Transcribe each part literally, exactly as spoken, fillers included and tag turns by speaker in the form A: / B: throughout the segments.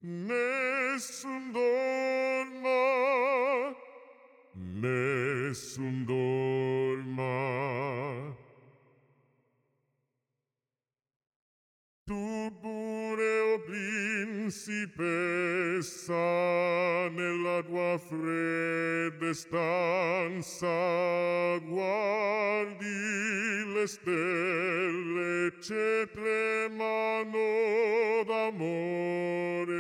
A: Nessun dorma, nessun dorma. Tu pure, o principessa, nella tua fredda stanza guardi le stelle che tremano d'amore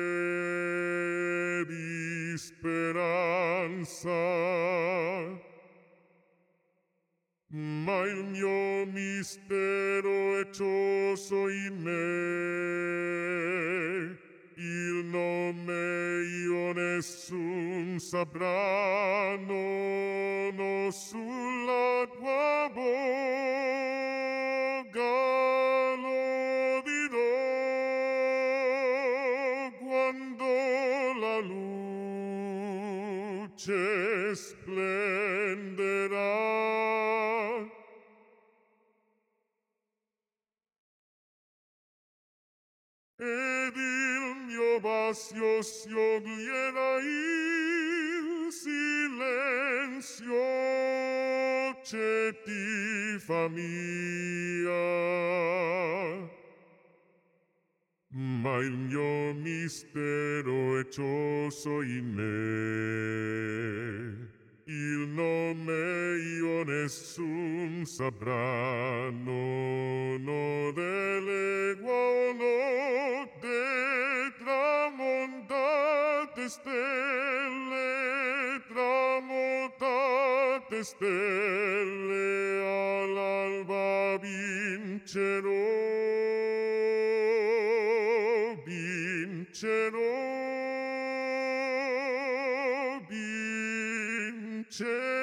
A: e di speranza. Ma il mio mistero è cioso in me, il nome io nessun saprà, non ho sulla tua bocca, lo dirò quando la luce splenderà. Ed il mio bacio scioglierà il silenzio che ti fa mia. Ma il mio mistero è cioso in me, il nome io nessun saprà, non ho delle notte tramontate stelle, tramontate stelle, all'alba vincerò, vincerò, vincerò.